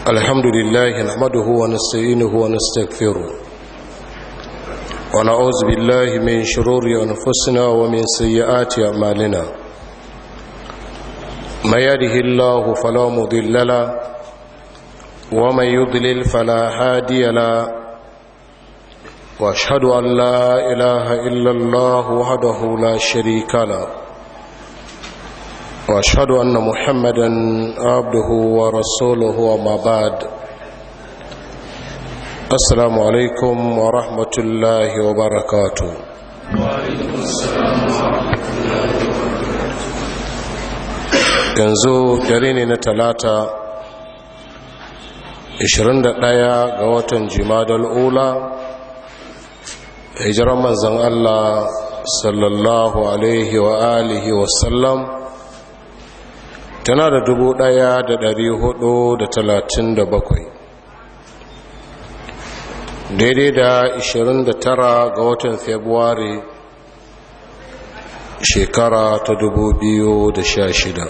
الحمد لله نحمده ونستعينه ونستغفره ونعوذ بالله من شرور أنفسنا ومن سيئات أعمالنا من يهده الله فلا مضل له ومن يضلل فلا هادي له وأشهد أن لا إله إلا الله وحده لا شريك له وأشهد أن محمدًا عبده ورسوله وما بعد السلام عليكم ورحمة الله وبركاته وعليكم السلام ورحمة الله وبركاته yanzu dare ne na talata 21 ga watan Jimadal Ula hijiran manzon Allah sallallahu alaihi wa alihi wa sallam tana da 1437 daidai da 29 ga watan Fabrairu shekara ta 2016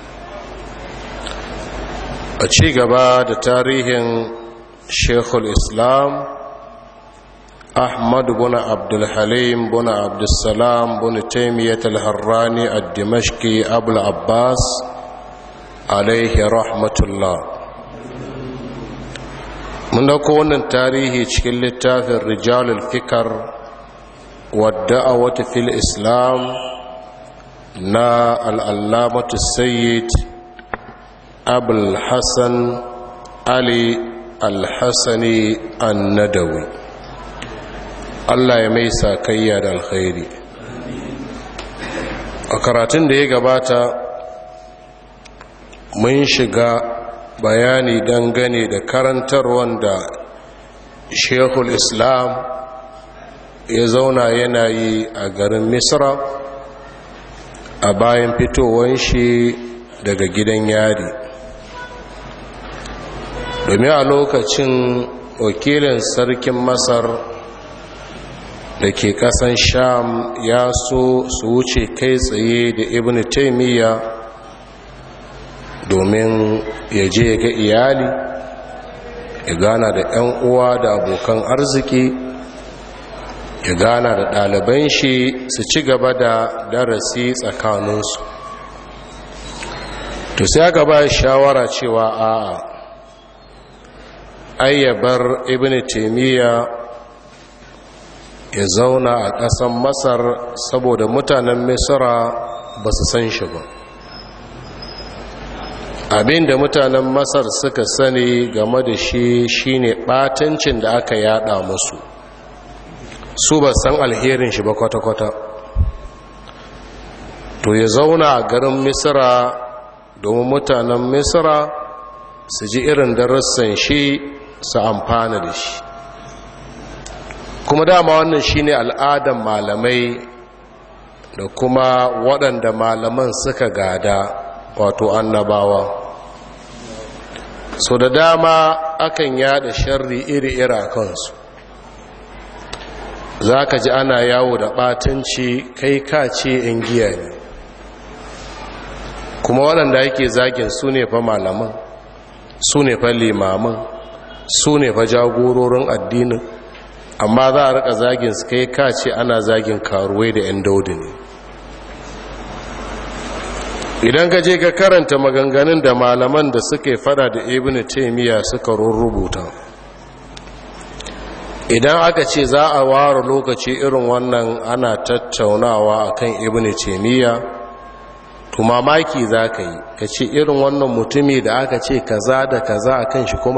a ci gaba da tarihin Sheikhul Islam Ahmad bin Abdul Halim bin Abdul Salam bin Taymiyyah al-Harrani ad-Dimashqi Abul Abbas alaihi rahmatullah. Mun dauko wannan tarihi cikin littafin Rijalul Fikr wa Da'awati fil Islam na al-Allamatu Sayyid Abul Hasan Ali al-Hasani an-Nadawi. Allah ya mai sakayya da alkhairi. A karatun da ya gabata mun shiga bayani dangane da karantar wanda Sheikhul Islam ya zauna yana yi a garin Misra a bayan fitowar shi daga gidan yari, domin a lokacin wakilin sarkin Masar da ke kasan Sham ya so su wuce kai tsaye da Ibn Taymiyyah domin ya je ga iyali, ya gana da 'yan uwa da abokan arziki, ya gana da ɗaliban shi su ci gaba da darasi tsakaninsu. To sai aka ba shawara cewa a'a ayyabar Ibn Taymiyyah ya zauna a ƙasan Masar saboda mutanen Misra ba su san shi ba. Abin da mutanen Masar suka sani game da shi shine batancin da aka yada musu, su ba san alherin shi ba kwata-kwata. To ya zauna a garin Misra domin mutanen Misra su ji irin darussan shi su amfana da shi. Kuma dama wannan shine al'adan malamai da kuma waɗanda malaman suka gada, wato annabawa. So da dama akan yada sharri iri-iri a kansu. Za ka ji ana yawo da ɓatanci kai ka ce in giya ne, kuma waɗanda yake zagin su ne fa malaman, su ne fa limaman, su ne fa jagororin addinin, amma za a rika zagin su kai ka ce ana zagin karuwai da 'yan daudi ne. Idan ka je ka karanta maganganun da malaman da suke fada da Ibn Taymiyyah suka rubuta, idan aka ce za a ware lokaci irin wannan ana tattaunawa akan Ibn Taymiyyah, to mamaki za ka yi, ka ce irin wannan mutumi da aka ce kaza da kaza akan shi kuma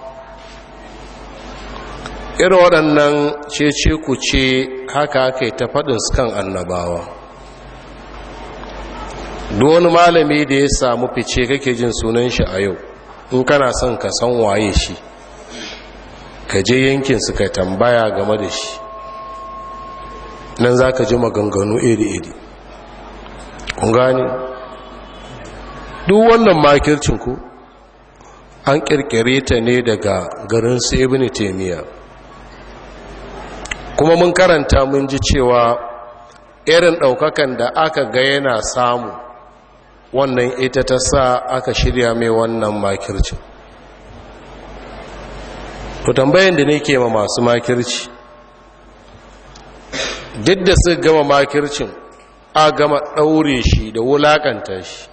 irin waɗannan ce ku ce haka aka yi ta faɗin su kan annabawa. duk wani malami da ya samu fice kake jin sunan shi a yau, in kana son ka san waye shi, ka je yankin su ka tambaya game da shi, nan za ka ji maganganu iri-iri. kun gani duk wannan makircin ku an kirkire ta ne daga garin su Ibn Taymiyyah. kuma mun karanta mun ji cewa irin ɗaukakan da aka ga yana samu wannan ita ta sa aka shirya mai wannan makircin. to tambayan da nake ma masu makirci, duk da su gama makircin a gama ɗaure shi da wulaƙanta shi,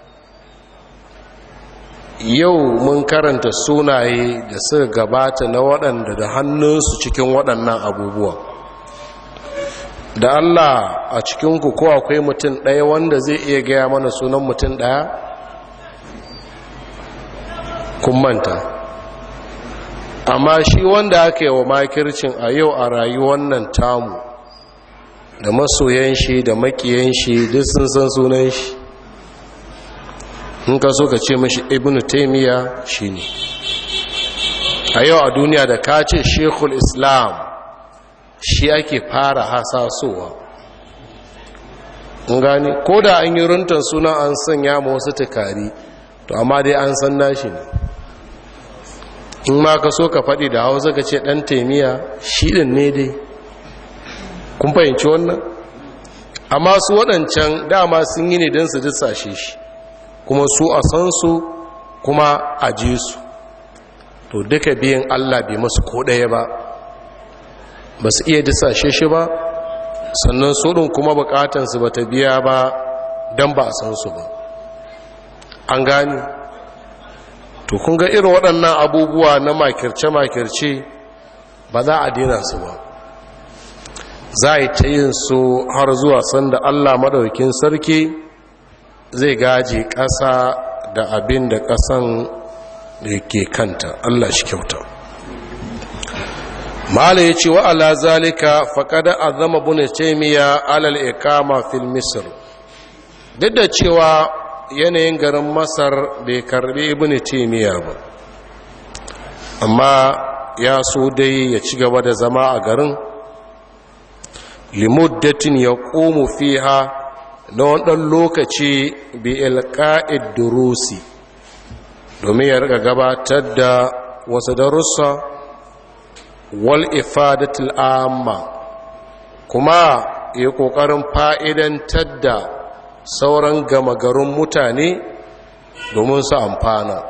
yau mun karanta sunaye da suka gabata na waɗanda da hannunsu cikin waɗannan abubuwa. Da Allah a cikinku ko akwai mutum ɗaya wanda zai iya gaya mana sunan mutum ɗaya? Kun manta. Amma shi wanda aka yi wa makircin a yau a rayuwar nan tamu, da masoyan shi da makiyan shi duk sun san sunan shi. In ka so ka ce mashi Ibn Taymiyyah shine. A yau a duniya da ka ce Sheikhul Islam shi ake fara hasasowa. In gani ko da an yi runtar sunan an sanya ma wasu tukari, to amma dai an san nashi ne. In ma ka so ka faɗi da Hausa ka ce ɗan Taymiyyah shi ɗin ne dai. Kun fahimci wannan? Amma su waɗancan dama sun yi ne don su dissashe shi, kuma su a san su kuma a ji su. To duka biyan Allah bai masu ko ɗaya ba, ba su iya dissashe shi ba, sannan su ɗin kuma bukatansu ba ta biya ba don ba a san su ba. An gani? To kun ga irin waɗannan abubuwa na makirce-makirce ba za a dina su ba. Za a yi ta yin su har zuwa sanda Allah maɗaukin sarki zai gaji ƙasa da abin da ƙasan da ke kanta. Allah shi kyauta. Mala ya ce wa ala zalika faƙada azama Ibn Taymiyyah alal iqama fil Misr. Duk da cewa yanayin garin Masar bai karbi Ibn Taymiyyah ba, amma ya so dai ya ci gaba da zama a garin limuddatin ya ƙomu fiha na waɗannan lokaci bi ilqa'id durusi, domin ya riga gabatar da wasu darussa wal ifadatul amma, kuma ya ƙoƙarin fa'idantar da sauran gama garin mutane domin su amfana.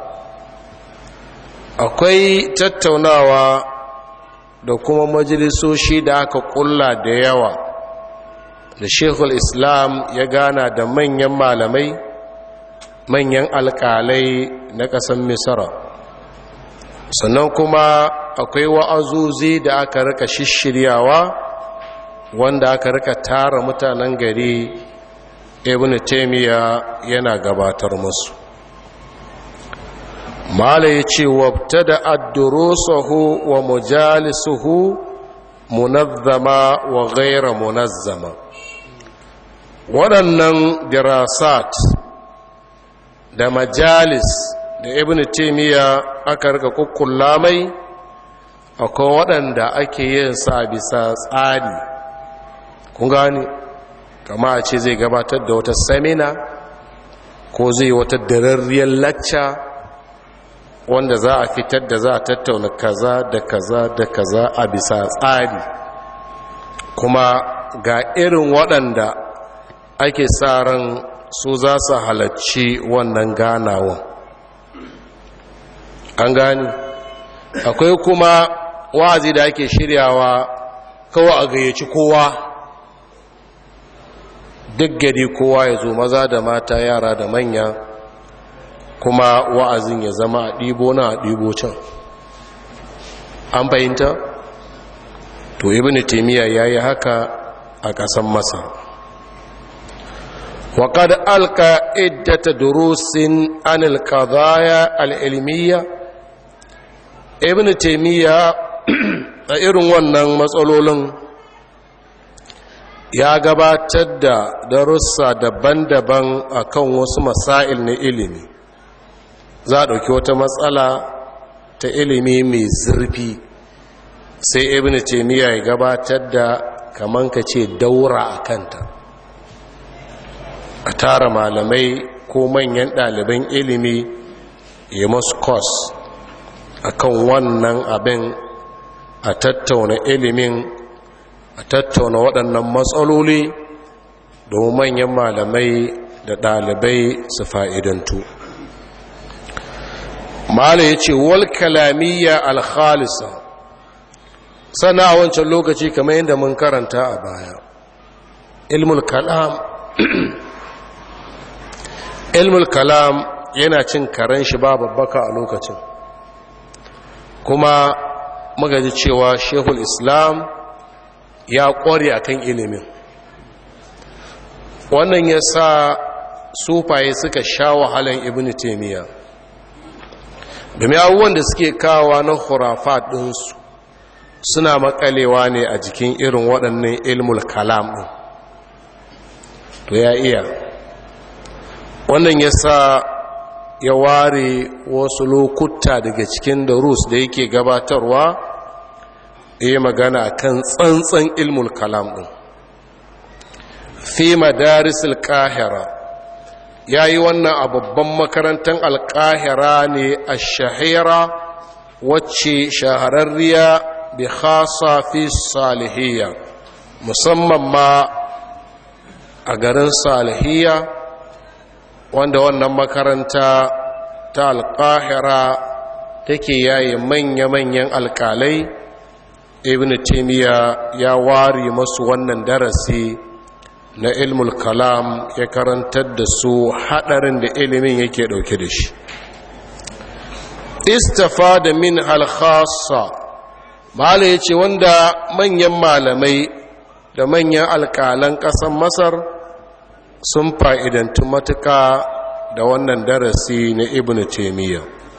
Akwai tattaunawa da kuma majalisoshi da aka kulla da yawa da Sheikhul Islam ya gana da manyan malamai, manyan alƙalai na ƙasar Misra. Sannan kuma akwai wa'azuzi da aka rika shishiryawa wanda aka rika tara mutanen gari Ibn Taymiyyah yana gabatar musu. Mala ya ce wabtada ad-durusuhu wa mujalisuhu munazzama wa ghayra munazzama. Waɗannan dirasat da majalis da Ibn Taymiyyah aka rika kukkulla mai, akwai waɗanda ake yin sa bisa tsari. Kun gani? Kama a ce zai gabatar da wata semina ko zai wata dararriyar lacca wanda za a fitar da za a tattauna kaza da kaza da kaza a bisa tsari, kuma ga irin waɗanda ake sa ran su za su halarci wannan ganawan. An gani? Akwai kuma wa'azi da ake shiryawa kawai a gayyaci kowa, duk gari kowa ya zo, maza da mata, yara da manya, kuma wa'azin ya zama a ɗibo na a ɗibo can. An fahimta? To Ibn Taymiyyah ya yi haka a ƙasan Masar. waƙad alka iddata durusin anil qadaya al-ilmiyya. Ibn Taymiyyah a irin wannan matsalolin ya gabatar da darussa daban-daban akan wasu masail na ilimi. Za a ɗauki wata matsala ta ilimi mai zurfi, sai Ibn Taymiyyah ya gabatar da kaman ka ce daura a kanta, a tara malamai ko manyan ɗaliban ilimi ya masu kos akan wannan abin, a tattauna ilimin, a tattauna waɗannan matsaloli domin manyan malamai da ɗalibai su fa'idantu. Mala ya ce wal kalamiyya alkhalisa, sannan a wancan lokaci kamar yadda mun karanta a baya ilmul kalam yana cin karen shi ba babbaka a lokacin, kuma magaji cewa shehul islam ya ƙware akan ilimin. wannan ya sa sufaye suka sha wahalan ibn taimiyya, domin abubuwan da suke kawa na khurafat ɗinsu suna makalewa ne a jikin irin waɗannan ilmul kalam ɗin. to ya iya wannan ya sa ya ware wasu lokuta daga cikin darus da yake gabatarwa ya magana kan tsantsan ilmul kalam ɗin. fi madarisul qahira ya yi wannan a babban makarantar alƙahira ne a shahira wacce shahararriya bi khasa fi salihiyya, musamman ma a garin salihiyya, wanda wannan makaranta ta alƙahira take yayi manya-manyan alƙalai. ibn taymiya ya ware masu wannan darasi na ilmul kalam, ya karantar da su hadarin da ilimin yake dauke da shi. istafada min al-khassa, mala yace wanda manyan malamai da manyan alƙalan ƙasar masar sun fa'idantu matuƙa da wannan darasi na ibn taymiya.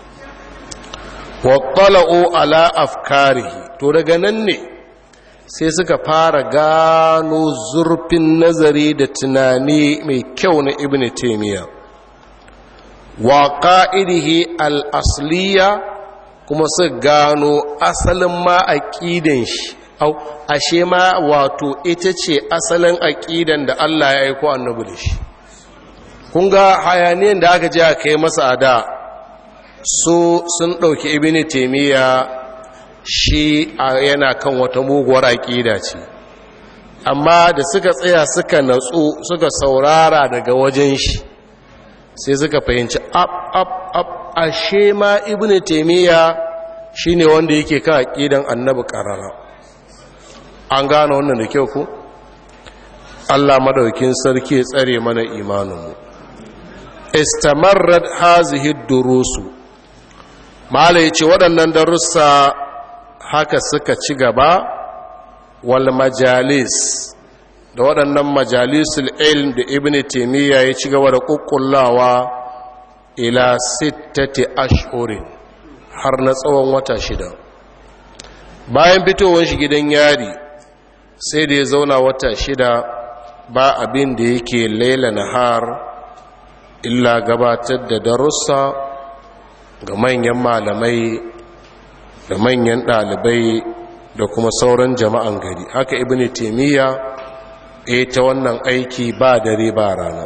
wa tala'u ala afkarihi, to daga nan ne sai suka fara gano zurfin nazari da tunani mai kyau na ibn taymiya wa qa'idihi al-asliya, kuma su gano asalin ma aqidan shi, ashe ma wato ita ce asalin aqidan da Allah ya aika annabi da shi. kun ga hayaniyan da aka je aka kai masa ada, su sun dauki ibn taymiya shi yana kan wata muguwar aƙida ce, amma da suka tsaya suka natsu suka saurara daga wajen shi sai suka fahimci ashe ma ibn taymiya shine wanda yake kan aƙidan annabi qarara. an gano wannan da kyau ku? Allah madaukin sarki ya tsare mana imaninmu. istamarrat hazihi durusu, mala yace waɗannan darussa haka suka ci gaba, wal majalis, da waɗannan majalisul ilm da ibn taymiya ya ci gaba da kukkullawa ila 6 ashhurin, har na tsawon wata 6. bayan fitowar shi gidan yari sai da ya zauna wata 6 ba abin da yake laila nahar illa gabatar da darussa ga manyan malamai da manyan ɗalibai da kuma sauran jama'an gari. haka ibn taymiya ta wannan aiki ba dare ba rana.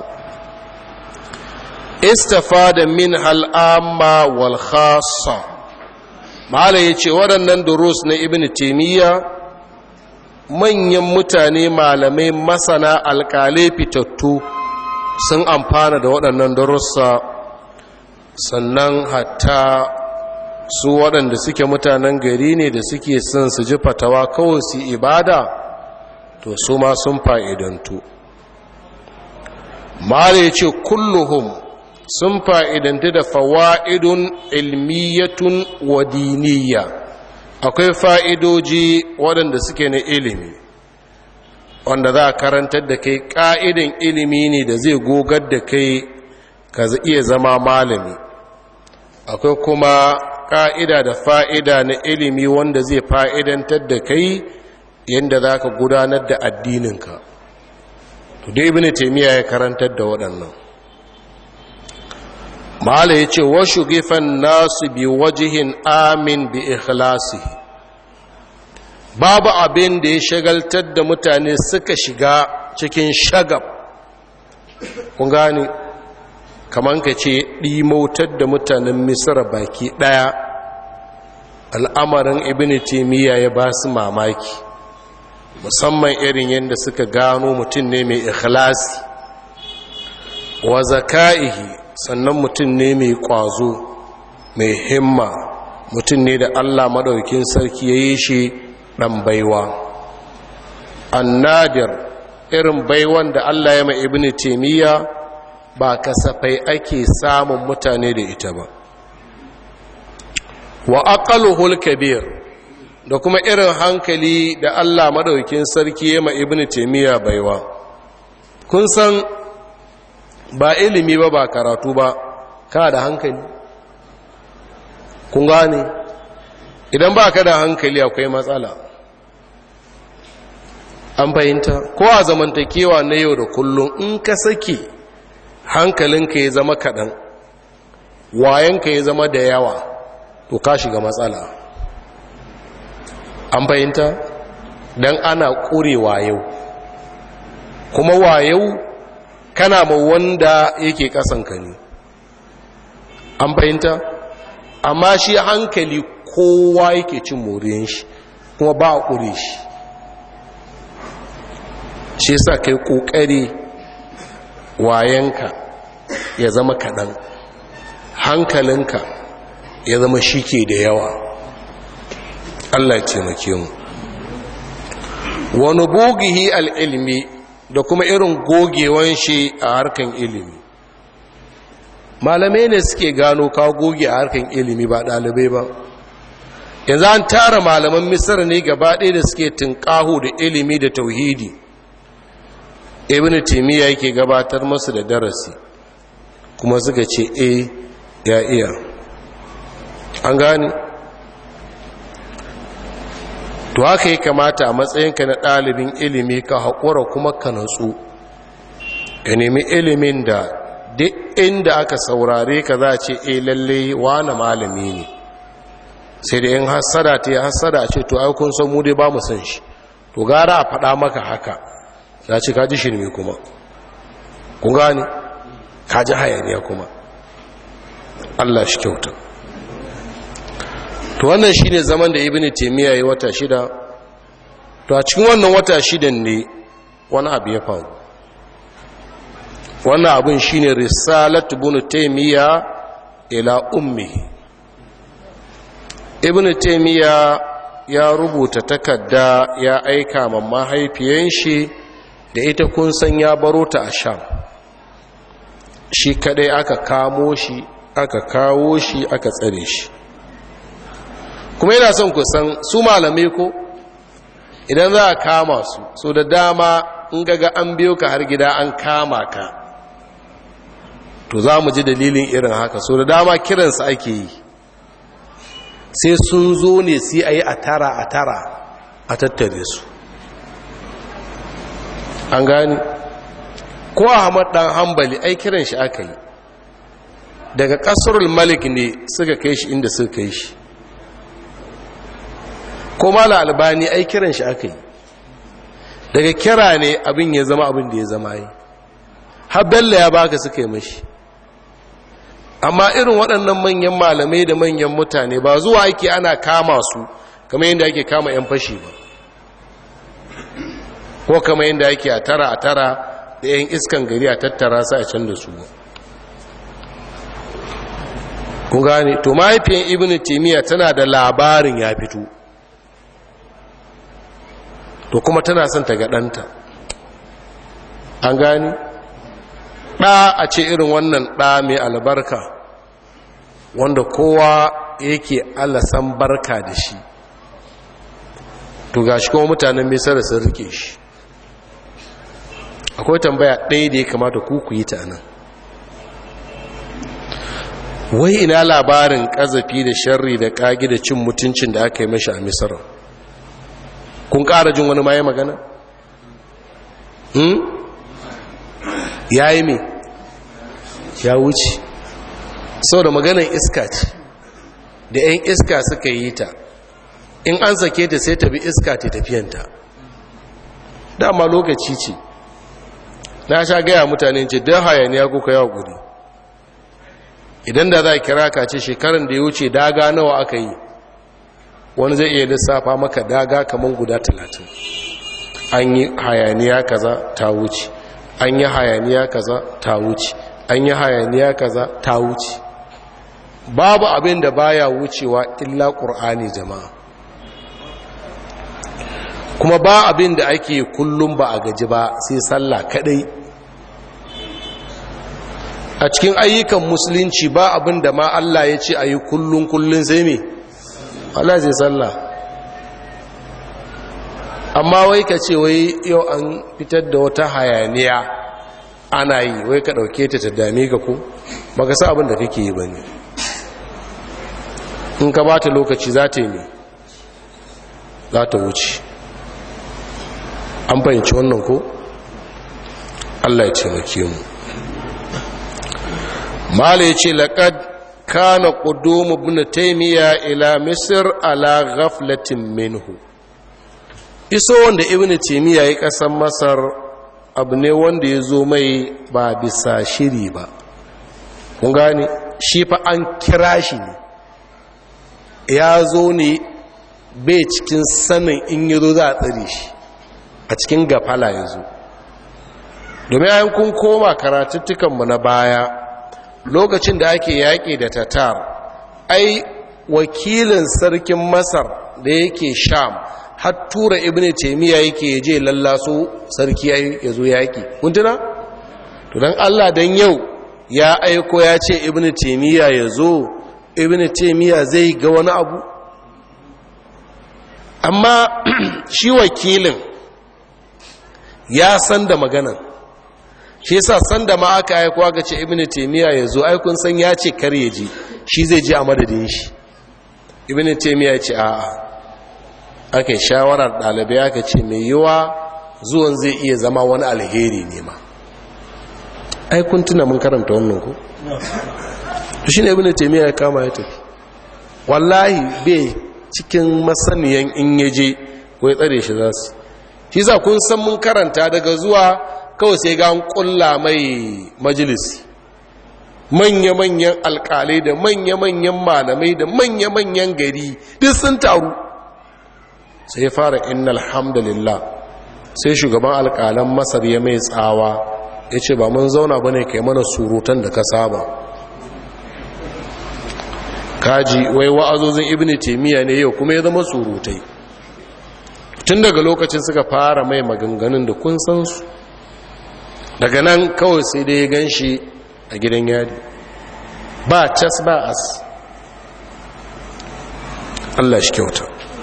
istafada min al'amma wal khassa, mala yace waɗannan durus na ibn taymiya manyan mutane malamai masana alƙalai fitattu sun amfana da waɗannan darussa, sannan hatta su waɗanda suke mutanen gari ne da suke son su ji fatawa kawai su ibada, to su ma sun fa'idantu. mala ya ce kulluhum sun fa'idantu da fawa'idun ilmiyatun wa diniyya, akwai fa'idoji waɗanda suke na ilimi wanda za a karantar da kai ƙa'idan ilimi ne da zai gogar da kai ka iya zama malami. akwai kuma ƙa'ida da fa'ida na ilimi wanda zai fa'idantar da kai yadda za ka gudanar da addininka. to dai ibn taymiya ya karantar da waɗannan. mala ya ce wa shugifan nasu bi wajihin amin bi ikhlasi, babu abin da ya shagaltar da mutane suka shiga cikin shagab. kun gane kamar ka ce ɗimautar da mutanen misra baki ɗaya, al'amarin ibn taymiya ya ba su mamaki, musamman irin yadda suka gano mutum ne mai ikhlasi wa zaka'ihi, sannan mutum ne mai ƙwazo mai himma, mutum ne da Allah maɗaukin sarki ya yi shi ɗan baiwa annadir irin baiwan da Allah ya mai ibn taimiyya ba kasafai ake samun mutane da ita ba wa aqaluhul kabir da kuma irin hankali da Allah madaukakin sarki ya mai ibn taimiyya baiwa kun san ba ilimi ba karatu ba kana da hankali kun gane idan ba ka da hankali akwai matsala an fahimta ko a zamantakewa na yau da kullum in ka sake hankalinka ya zama kaɗan wayanka ya zama da yawa to ka shiga matsala an fahimta don ana ƙure wayau kuma wayau kana ma wanda yake ƙasanka ne an fahimta amma shi hankali kowa yake cin moriyan shi kuma ba a ƙure shi shi sa kai ƙoƙari wayanka ya zama kaɗan hankalinka ya zama shi ke da yawa Allah ce make mu wani bugihi al'ilmi da kuma irin gogewan shi a harkan ilimi malamai ne suke gano ka goge a harkan ilimi ba ɗalibai ba yanzu an tara malaman misar ne gaba ɗaya da suke tunƙahu da ilimi da tauhidi ibn taymiya yake gabatar masu da darasi kuma suka ce ya iya an gani to haka yi kamata a matsayinka na ɗalibin ilimi ka haƙura kuma ka natsu ya nemi ilimin da duk inda aka saurare ka za a ce lalle wane malami ne sai da yin hassada ta yi hassada ce to ai kun san mu dai ba mu san shi to gara a faɗa maka haka za ce kaji shirme kuma kun gane kaji hayaniya kuma Allah shi kyauta to wannan shine zaman da ibnu taymiya yayi wata shida to a cikin wannan wata shidan ne wani abu ya faru wannan abun shine risalat ibnu taymiya ila ummi ibnu taymiya ya rubuta takarda ya aika ma mahaifiyan shi da ita kun san ya baro ta a sham shi kadai aka kamo shi aka kawo shi aka tsare shi kuma yana son ku san su malamai ko idan za a kama su so da dama in gaga an biyo ka har gida an kama ka to za mu ji dalilin irin haka so da dama kiransu ake yi sai sun zo ne sai a yi a tara a tattare su an gani ko ahmad dan hanbali ai kiran shi aka yi daga kasrul malik ne suka kai shi inda suka kai shi ko mala albani ai kiran shi aka yi daga kira ne abin ya zama abin da ya zama yi har bello ya baka suka yi mashi amma irin waɗannan manyan malamai da manyan mutane ba zuwa ake ana kama su kamar yadda ake kama 'yan fashi ba ko kamar yadda ake a tara da 'yan iskan gari a tattara su a can da su kun gane to mahaifiyan ibn taymiya tana da labarin ya fito to kuma tana son ta ga ɗanta an gane ɗa a ce irin wannan ɗa mai albarka wanda kowa yake alasan barka da shi to ga shi kuma mutanen misar sun rike shi akwai tambaya ɗaya da ya kamata ku yi ta nan wai ina labarin ƙazafi da sharri da ƙagi da cin mutuncin da aka yi mashi a misar kun ƙara jin wani maye magana? ya yi mai ya wuce sau da maganar iska ce da 'yan iska suka yi ta in an sake ta sai ta bi iska ta tafiyanta dama lokaci ce na sha gaya mutane ce don hayaniya kuka yawa guri idan da za a kira ka ce shekarun da ya wuce daga nawa aka yi wani zai iya lissafa maka daga kamar guda 30 an yi hayaniya kaza ta wuce an yi hayaniya kaza ta wuce an yi hayaniya kaza ta wuce babu abin da baya wucewa illa ƙur'ani jama'a kuma ba abin da ake kullum ba a gaji ba sai sallah kadai. A cikin ayyukan musulunci ba abin da ma Allah ya ce a yi kullum sai me Allah zai sallah. amma wai ka ce wai yau an fitar da wata hayaniya ana yi wai ka ɗauke ta dame ka ko ba ka sa abin da kake yi ba ne. in ka ba ta lokaci za ta yi ne za ta wuce. an fahimci wannan ko Allah ya taimake mu. mala ya ce laƙad kana ƙudumu ibn taimiyya ila misir ala ghaflatin minhu. iso wanda ibn taimiyya ya ƙasar masar abu ne wanda ya zo mai ba bisa shiri ba. kun gane shi fa an kira shi ne ya zo ne bai cikin sanin in yi zo za a tsare shi a cikin gafala ya zo. domin ayin kun koma karatuttukanmu na baya lokacin da ake yaƙi da tatar ai wakilin sarkin masar da yake sham har tura ibn taimiyya yake je lallaso sarki ya zo yaƙi kuntuna? to don Allah don yau ya aiko ya ce ibn taimiyya ya zo ibn taimiyya zai ga wani abu. amma shi wakilin ya san da maganan shi yasa san da ma aka aiko aka ce ibn taimiyya ya zo aikun san ya ce kar ya ji shi zai ji a madadin shi. ibn taimiyya ya ce a'a aka yi shawarar ɗalibai aka ce mai yiwa zuwan zai iya zama wani alheri ne ma. aikun tuna mun karanta wannan ku shi ne ibn taimiyya ya kama ya tafi. wallahi bai cikin masaniyan in yaje ko ya tsare shi za su shi za kun san mun karanta daga zuwa kawai sai ga an kulla mai majalisi manya-manyan alkalai da manya-manyan malamai da manya-manyan gari duk sun taru sai ya fara inna alhamdulillah. sai shugaban alkalan masar ya mai tsawa ya ce ba mun zauna ba ne kai mana surutan da ka saba kaji wai wa'azozin ibn taimiyya ne yau kuma ya zama surutai. tun daga lokacin suka fara mai maganganun da kun san su daga nan kawai sai dai ya gan shi a gidan yari ba cas ba as. Allah shi kyauta.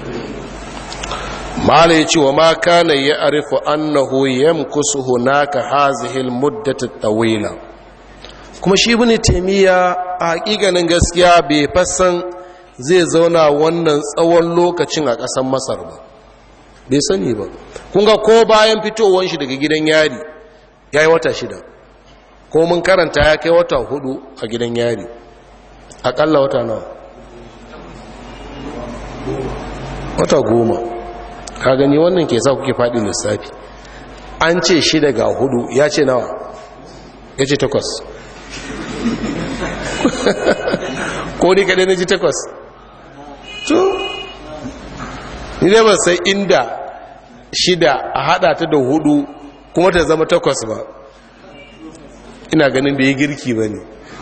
mala ya ce wa ma kana ya arifu annahu yamkusu hunaka hazihi almuddatu tawila. kuma shi ibn taymiya a hakikanin gaskiya bai fassan zai zauna wannan tsawon lokacin a ƙasar masar ba bai sani ba. kun ga ko bayan fitowar shi daga gidan yari ya yi wata 6 ko mun karanta ya kai wata 4 a gidan yari aƙalla wata nawa wata 10. ka gani wannan ke sa kuke faɗi lissafi. an ce 6 ga 4 ya ce nawa ya ce 8 ko ni kaɗai na ji 8 to ni dai ban sai inda 6 a haɗa ta da 4 kuma ta zama 8 ba. ina ganin bai yi girki ba ne.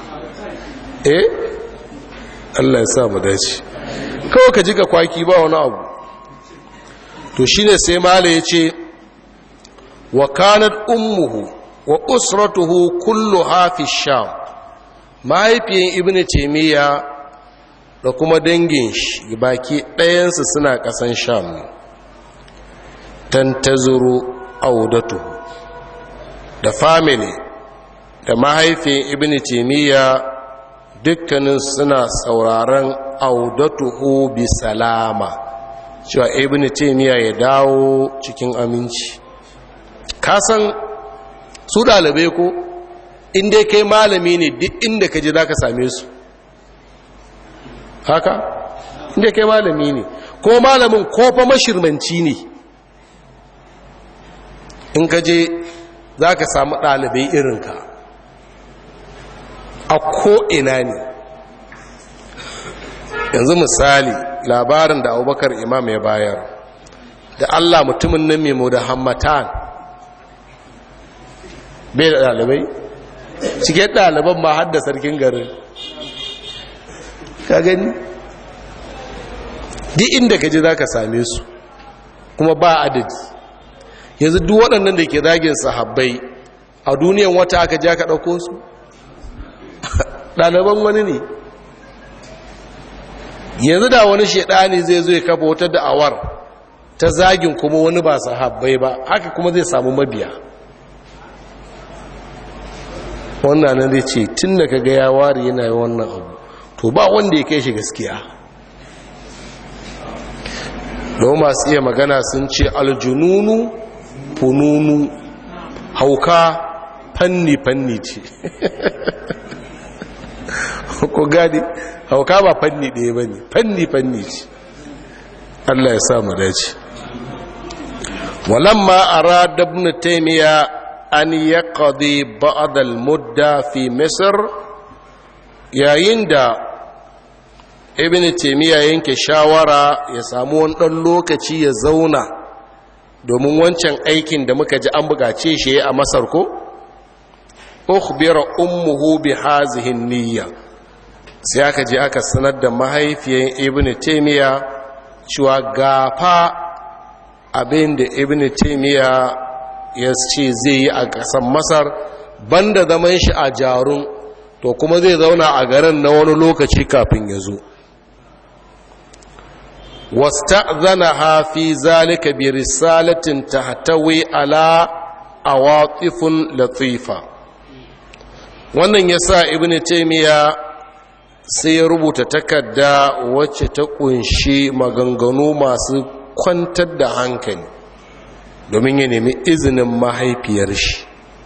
Allah ya sa mu dace. kawai ka ji ka kwaki ba wani abu. to shi ne sai mala ya ce wa kanat ummuhu wa usratuhu kullu hafi sham. mahaifiyin ibn taimiyya da kuma dangin shi baki ɗayansu suna ƙasan sham ne. tantazuru audatuhu da family da mahaifiyin ibn taimiyya dukkanin suna sauraron audatuhu bi salama cewa ibn taimiyya ya dawo cikin aminci. kasan su ɗalibai ko inda kai malami ne duk inda ka ji za ka same su haka inda kai malami ne ko malamin ko fa mashirmanci ne in ka je za ka samu ɗalibai irinka a ko'ina ne. yanzu misali labarin da abubakar imam ya bayar da Allah mutumin nan mai da hammatan bai da ɗalibai cike ɗaliban ma hadda sarkin garin ka gani duk inda ka ji za ka same su kuma ba adadi. Yanzu duk waɗannan da ke zagin sahabbai a duniyan wata aka ja ka ɗauko su ɗaliban wani ne. Yanzu da wani shaidani zai zo ya kafa wata da'awar ta zagin kuma wani ba sahabbai ba, haka kuma zai samu mabiya. Wannan nan zai ce tun da ka ga ya ware yana yi wannan abu to ba wanda ya kai shi gaskiya. don masu iya magana sun ce aljununu fununu, hauka fanni-fanni ce. ko gadi hauka ba fanni ɗaya ba ne, fanni-fanni ce. Allah ya sa mu dace. walamma arada ibn taymiya an yaqdi ba'd al-mudda fi misr, yayin da ibn taymiya yanke shawara ya samu wani dan lokaci ya zauna domin wancan aikin da muka ji an bugace shi a Masar ko, ukhbira ummuhu bi hazihi niyya, sai aka je aka sanar da mahaifiyar ibn taymiya cewa gafa abin da ibn taymiya ya ce zai yi a ƙasar Masar, banda zaman shi a Jarun, to kuma zai zauna a garin na wani lokaci kafin ya zo. wasta'zanaha fi zalika bi risalatin tahtawi ala awatifun latifa. wannan yasa ibn taymiya sai ya rubuta takarda wacce ta kunshi maganganu masu kwantar da hankali domin ya nemi izinin mahaifiyar shi.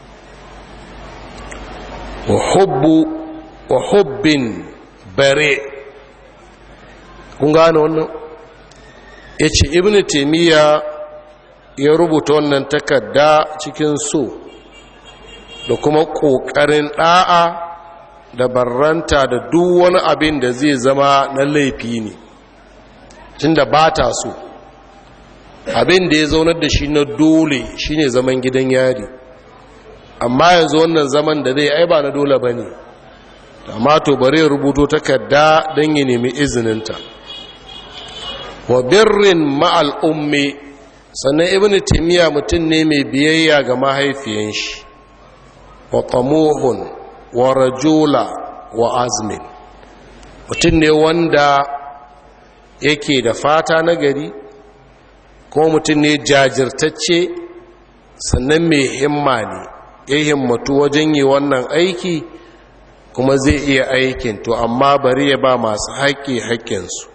wa hubbin bare, kun gane wannan? ya ce ibn taymiya ya rubuta wannan takarda cikin so da kuma ƙoƙarin ɗa'a da barranta da duk wani abin da zai zama na laifi ne, tunda ba ta so. abin da ya zaunar da shi na dole shine zaman gidan yari, amma yanzu wannan zaman da zai ai ba na dole ba ne, amma to bari ya rubuto takarda don ya nemi izininta. wa birrin ma'al ummi, sannan ibn taymiya mutum ne mai biyayya ga mahaifiyan shi. wa tamuhun wa rajula wa azmin, mutum ne wanda yake da fata na gari, ko mutum ne jajirtacce, sannan mai himma ne, ya himmatu wajen yi wannan aiki kuma zai iya aikin, to amma bari ya ba masu haƙƙi haƙƙinsu.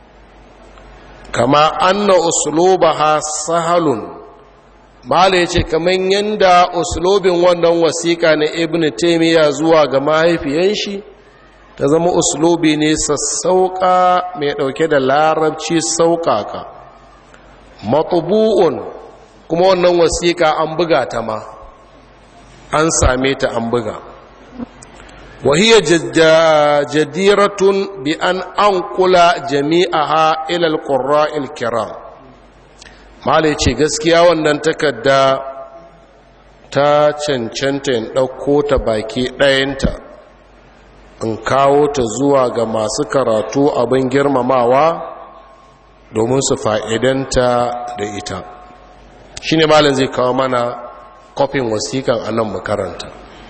kama anna uslubaha sahalun, mala yace kaman yanda uslubin wannan wasiƙa na ibnu taymiya zuwa ga mahaifiyan shi ta zama uslubi ne sassauƙa mai ɗauke da larabci sauƙaƙa. matbu'un, kuma wannan wasiƙa an buga ta ma, an same ta an buga. وهي جديرة بأن أنقل جميعها إلى القراء الكرام. ما ليش gaskiya wannan takarda ta cancanta in ɗauko ta baki ɗayanta in kawo ta zuwa ga masu karatu abin girmamawa domin su fa'idanta da ita. shine malam zai kawo mana kofin wasiƙan anan mu karanta.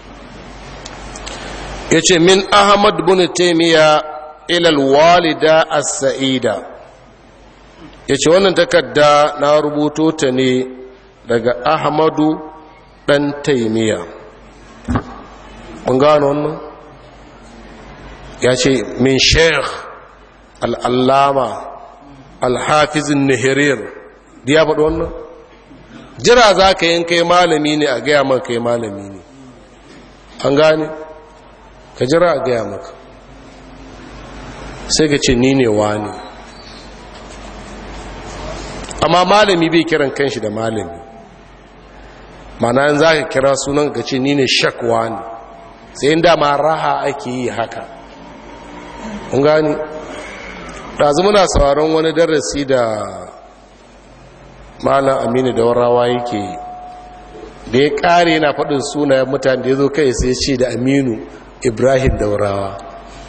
yace min ahmad bin taymiya ila alwalida as-sa'ida, yace wannan takarda na rubuto ta ne daga ahmadu dan taymiya. mun gano wannan? yace min sheikh al-allama al-hafiz an-nihrir, diya faɗo wannan? jira za ka yin kai malami ne a gaya maka kai malami ne, an gane? ka jira a gaya maka, sai ka ce ni ne wani. amma malami bai kiran kanshi da malami, mana yin za ka kira sunan ka ce ni ne shak wani, sai yin dama raha ake yi haka. kun gani? ɗazu muna sauraron wani darasi da malam aminu da warawa yake yi, da ya ƙare yana faɗin sunayen mutane da ya zo kai sai ce da aminu ibrahim daurawa.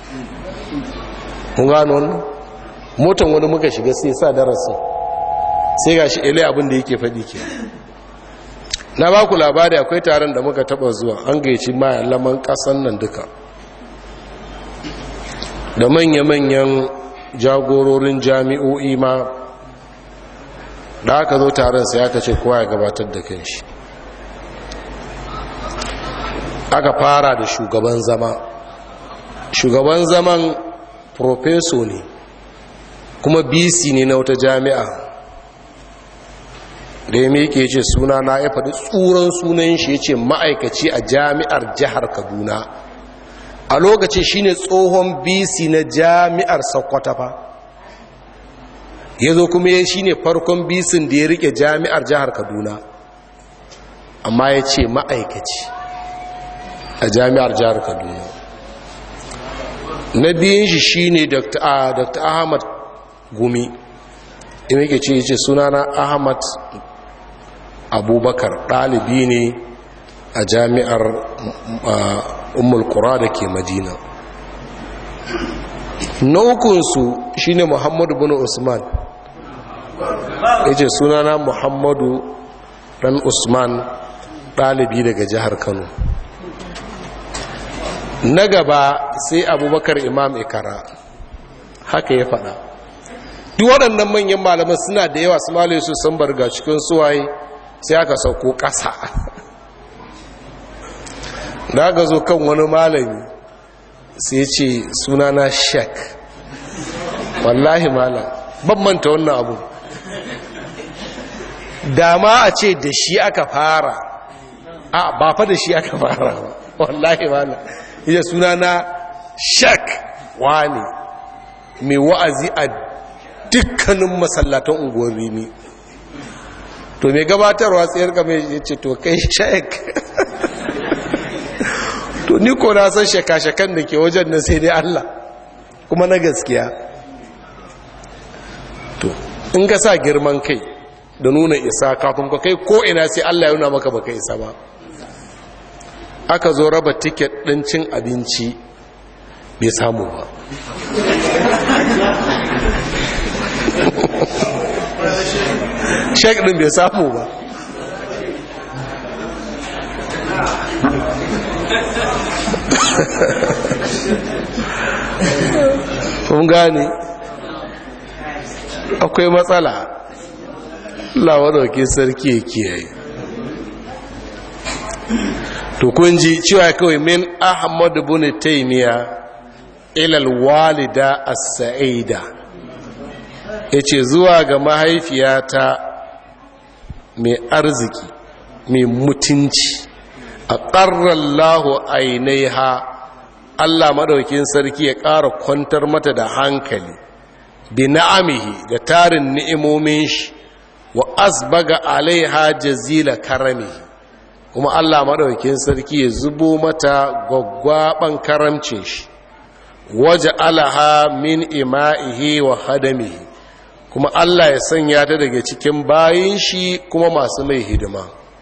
mun gano wannan motan wani muka shiga sai sa darasin sai ga shi ilai abin da yake faɗi ke. Na ba ku labari akwai taron da muka taɓa zuwa an gaici malaman ƙasan nan duka da manya-manyan jagororin jami'o'i ma, da aka zo taron sai aka ce kowa ya gabatar da kanshi. Aka fara da shugaban zama. Shugaban zaman profeso ne kuma bc ne na wata jami'a, da ya miƙe ce suna na, ya faɗi tsuran sunan shi, ya ce ma'aikaci a jami'ar jihar Kaduna, a lokacin shine tsohon bc na jami'ar Sokoto fa, ya zo kuma ya shine farkon bc da ya rike jami'ar jihar Kaduna, amma ya ce ma'aikaci a jami'ar jihar Kaduna. Na biyun shi shine Dr. Ahmad Gumi, in yake ce yace sunana Ahmad Abubakar, ɗalibi ne a jami'ar Ummul Qura da ke Madina. Na ukunsu shine Muhammadu bin Usman, yace sunana Muhammadu dan Usman, ɗalibi daga jihar Kano. Na gaba sai Abubakar Imam Ikara, haka ya faɗa. Duk waɗannan manyan malaman suna da yawa, su malaye su san barga cikin suwaye, sai aka sauko ƙasa. Na ga zo kan wani malami sai ce sunana Sheik. Wallahi malam ban manta wannan abu. Dama a ce da shi aka fara, ba fa da shi aka fara ba, wallahi malam. Iya sunana Sheik wani mai wa'azi a dukkanin masallatan unguwar Rimi. To mai gabatarwa tsayar kame ya ce to kai Sheik. To ni ko na san shaka-shakan da ke wajen nan sai dai Allah, kuma na gaskiya. To in ka sa girman kai da nuna isa kafin ka kai ko ina sai Allah ya nuna maka baka isa ba. Aka zo raba tiket ɗin cin abinci bai samu ba. Sheik ɗin bai samu ba. Kun gane akwai matsala, lawa dauke sarki ya kiyaye. To kun ji cewa kawai min Ahmad ibn Taymiya ila alwalida as-sa'ida, yace zuwa ga mahaifiyata mai arziki mai mutunci, aqarrallahu ainaiha, Allah madaukin sarki ya ƙara kwantar mata da hankali, bi na'amihi da tarin ni'imomin shi, wa asbaga alaiha jazila karamihi, kuma Allah madaukakin sarki ya zubo mata gwaggwaban karamcin shi, waje alaha min ima'ihi wa hadamihi, kuma Allah ya sanya ta daga cikin bayin shi kuma masu mai hidima.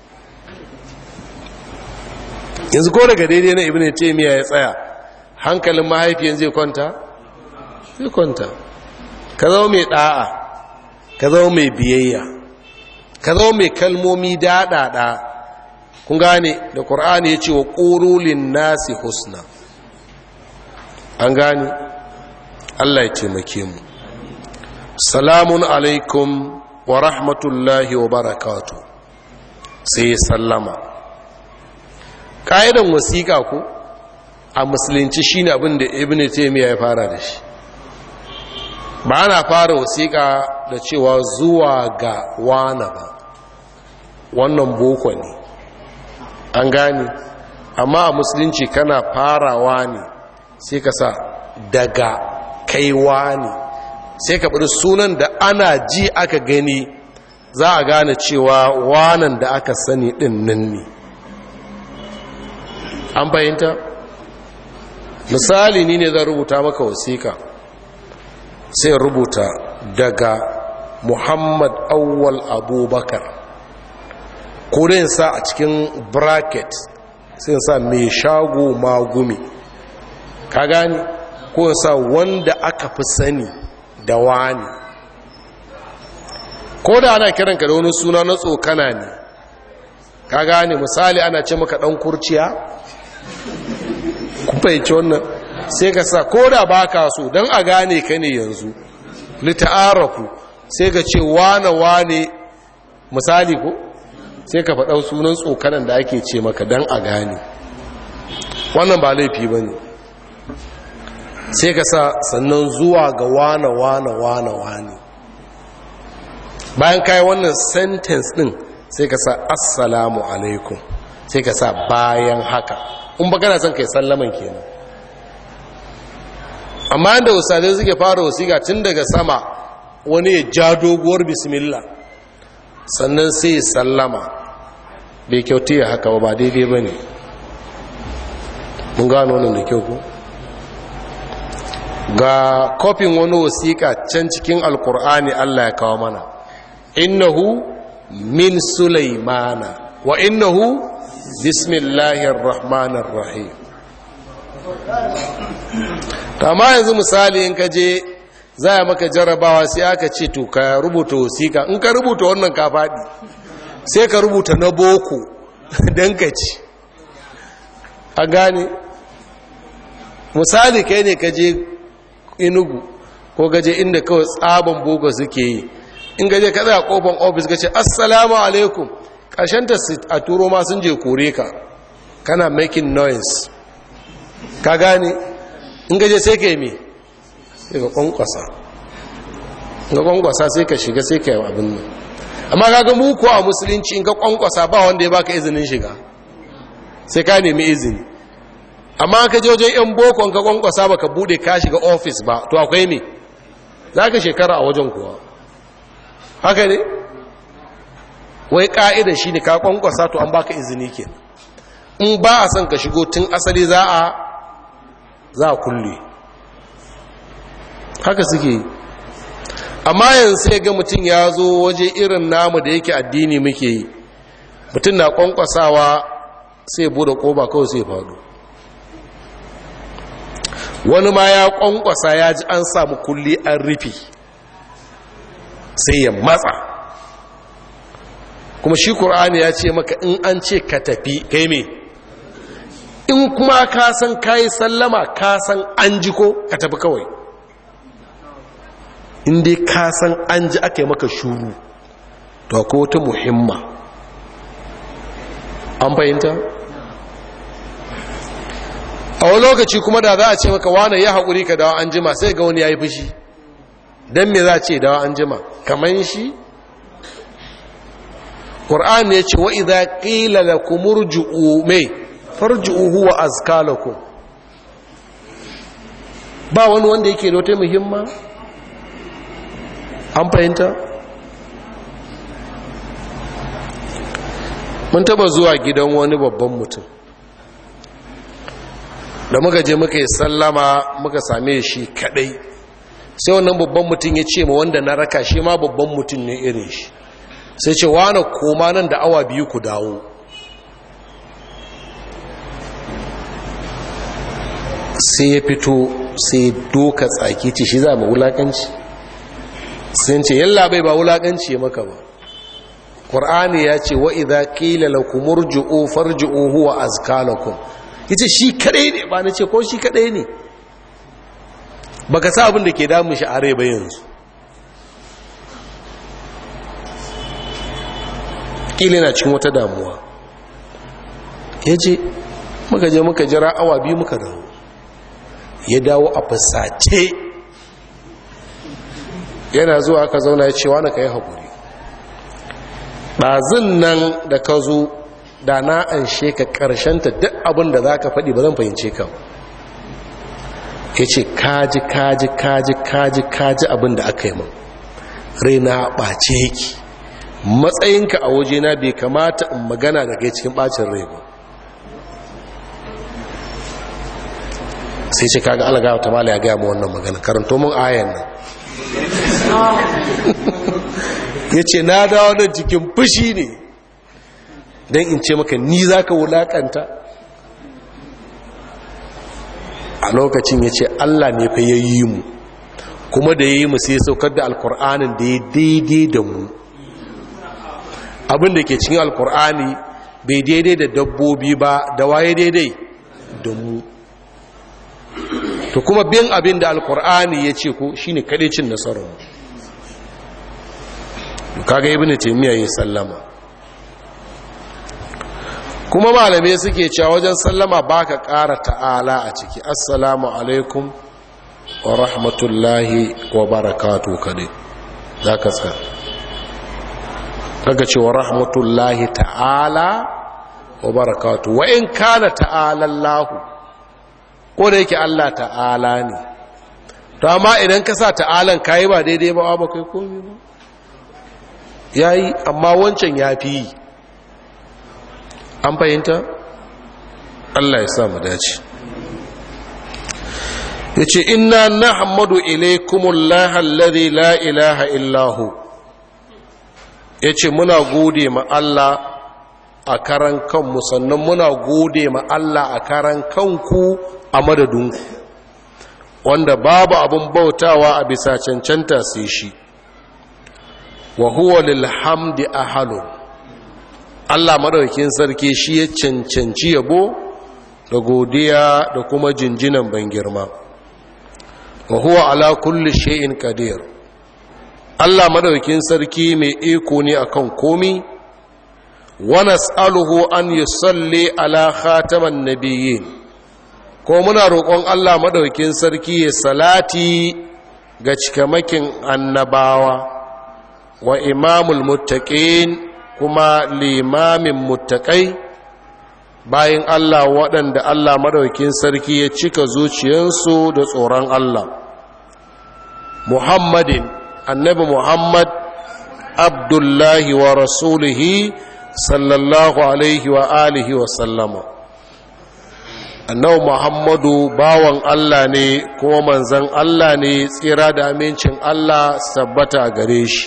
Yanzu ko daga daidai na Ibn Taymiyyah ya tsaya, hankalin mahaifiyan zai kwanta? Zai kwanta. Ka zama mai da'a, ka zama mai biyayya, ka zama mai kalmomi daɗaɗa. Kun gane da ƙur'ani ya ce wa ƙorulin nasi husna. An gane? Allah ya taimake mu. Salamun alaikum wa rahmatullahi wa barakatu. Sai ya sallama. Ƙa'idan wasiƙa ku a musulunci shi ne abin da Ibn Taymiyyah ya fara da shi. Ba ana fara wasiƙa da cewa zuwa ga wana ba, wannan boko ne. An gane, amma a musulunci kana farawa ne sai ka sa daga kaiwa ne, sai ka bari sunan da ana ji aka gani za a gane cewa wanan da aka sani din nan ne. An bayanta? Misali ni ne zan rubuta maka wasiƙa, sai rubuta daga Muhammad Awwal Abubakar, ko da sa a cikin bracket sai sa mai shago magumi, ka gani, ko sa wanda aka fi sani da wani. ko da ana kiranka da wani suna na tsokana ne, ka gane misali ana ce maka ɗan kurciya, ku fahimci wannan, sai ka sa ko da ba ka so don a gane ka ne yanzu lita'arafu, sai ka ce wane misali ko sai ka faɗa sunan tsokanan da ake ce maka don a gane, wannan ba laifi ba ne. sai ka sa sannan zuwa ga wane bayan kayi wannan sentence din sai ka sa assalamu alaikum, sai ka sa bayan haka in ba kana son kai sallaman kenan. amma yadda ustadai suke fara wasiƙa tun daga sama, wani ya ja doguwar bismillah sannan sai sallama, bai kyauti ya haka ba daidai ba ne. mun gano wannan da kyau ko? ga kofin wani wasiƙa can cikin alkur'ani Allah ya kawo mana, innahu min sulaimana wa innahu bismillahir rahmanir rahim. amma yanzu misali in ka je za a maka jarabawa sai aka ce to ka rubuta wasiƙa, in ka rubuta wannan ka faɗi, sai ka rubuta na boko don ka ci a gane. misali kai ne ka je inugu ko gaje inda kawai tsaban boko suke yi, in gaje ka tsaya kofar ofis ka ce assalamu alaikum, ƙarshenta a turo ma sun je kore ka, kana making noise, ka gane. in gaje sai ka yi me, sai ka kwankwasa sai ka shiga sai ka yi abin nan. amma kaga mu ko a musulunci in ka kwankwasa ba wanda ya baka izinin shiga, sai ka nemi izini. amma ka je wajen yan boko ka kwankwasa baka bude ka shiga ofis ba, to akwai me, za ka shekara a wajen kuwa, haka ne. wai ka'idar shi ne ka kwankwasa to an baka izini ke, in ba a son ka shigo tun asali za a kulle, haka suke. amma yanzu sai ga mutum ya zo waje irin namu da yake addini muke yi, mutum na kwankwasawa sai bude koba kawai sai faɗo. wani ma ya kwankwasa ya ji an samu kulli an rufe sai ya matsa. kuma shi ƙur'ani ya ce maka in an ce ka tafi kai me, in kuma ka san kayi sallama ka san an ji ko ka tafi kawai, in dai ka san an ji aka yi maka shuru to akwai wata muhimma. an fahimta? a wani lokaci kuma da za a ce maka wane ya haƙuri ka dawa an jima, sai ga wani ya yi fushi, don me za a ce dawa an jima kamar shi. ƙur'an ya ce wa idha qila lakum urji'u mai farji'u huwa azka lakum. ba wani wanda yake da wata muhimma. an fahimta? mun taba zuwa gidan wani babban mutum, da muka je muka yi sallama muka same shi kadai, sai wannan babban mutum ya ce ma wanda na raka shi ma babban mutum ne irin shi, sai ce wane koma nan da awa 2 ku dawo. sai ya fito sai doka tsaki ce shi za mu wulakanci, sai ce yalla bai ba wulakanci ya maka ba. Qur'ani ya ce wa idza qila lakum urji'u farji'u huwa azka lakum. yace shi kadai ne ba, na ce ko shi kadai ne, baka sa abin da ke damun shi a rai ba yanzu. kila na cikin wata damuwa, yace muka je muka jira awa 2 muka dawo. ya dawo a fasace, yana zuwa aka zauna ya ce wani ka yi haƙuri, ɗazin nan da ka zo da na an sheka ƙarshenta duk abin da za ka faɗi ba zan fahimce ka. ya ce kaji abin da aka yi min, raina ɓace yake, matsayinka a wajena bai kamata in magana da kai cikin ɓacin rai ba. sai ce kaga alagawa ta mala ya gaya ma wannan magana, karanto mun ayan nan. ya ce na dawo nan cikin fushi ne don in ce maka ni za ka wulaƙanta. a lokacin ya ce Allah ne fa ya yi mu, kuma da ya yi mu sai saukar da alkur'anin da ya daidai da mu. abin da ke cikin alkur'ani bai daidai da dabbobi ba, da waye daidai da mu. To kuma bin abin da alkur'ani ya ce ko shine kaɗai cin nasarar mu. Kaga ibnu taymiya ya sallama. Kuma malamai suke cewa wajen sallama baka ƙara ta'ala a ciki, assalamu alaikum wa rahmatullahi wa barakatuh kadai zaka tsaya. Kaga cewa rahmatullahi ta'ala wa barakatuh, wa in kana ta'ala Allah, ko da yake Allah ta'ala ne, to amma idan ka sa ta'alan kai ba daidai ba kai komai ba, yayi, amma wancan yafi. An fahimta? Allah ya sa mu dace. Yace inna nahmadu ilaykumullah alladhi la ilaha illa hu. Yace muna gode ma Allah a karan kanmu, sannan muna gode ma Allah a karan kanku a madadinku, wanda babu abun bautawa a bisa cancanta sai shi. Wa huwa lil hamdi ahalun. Allah madaukakin sarki shi ya cancanci yabo da godiya da kuma jinjinan ban girma. Wa huwa ala kulli shay'in qadir. Allah madaukakin sarki mai iko ne akan komi. Wa nas'aluhu an yusalli ala khataman nabiyyin. Ko muna roƙon Allah madaukakin sarki ya salati ga cikamakin annabawa wa imamul muttaqin, kuma limamin muttaƙai, bayan Allah waɗanda Allah madaukakin sarki ya cika zuciyarsu da tsoron Allah. Muhammadin, annabi Muhammad, abdullahi wa rasulihi sallallahu alaihi wa alihi wa sallama. Annabi Muhammadu bawan Allah ne kuma manzan Allah ne, tsira da amincin Allah sabbata a gare shi.